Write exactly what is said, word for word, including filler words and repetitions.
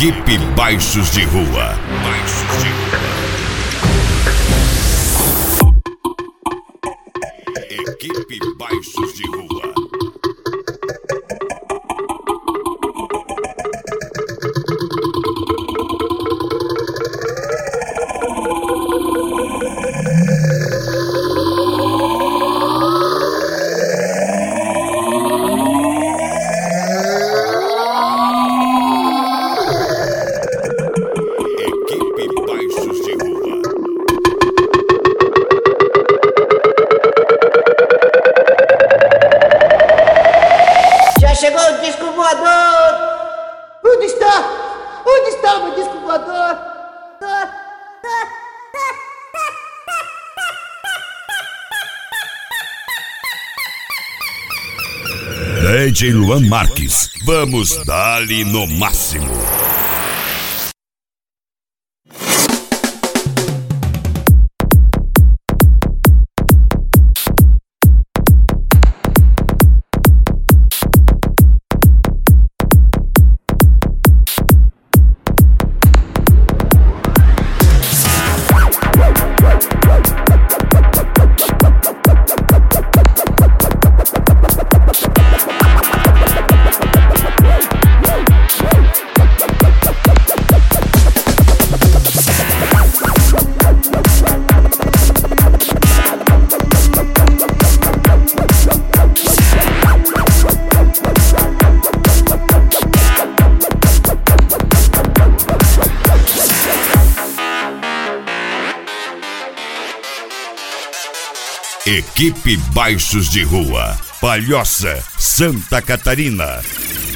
Equipe Baixos de Rua. Baixos de Rua. Equipe Baixos de Rua. Chegou o disco voador! Onde está? Onde está o meu disco voador? D J Luan Marques, vamos dar-lhe no máximo. Equipe Baixos de Rua, Palhoça, Santa Catarina.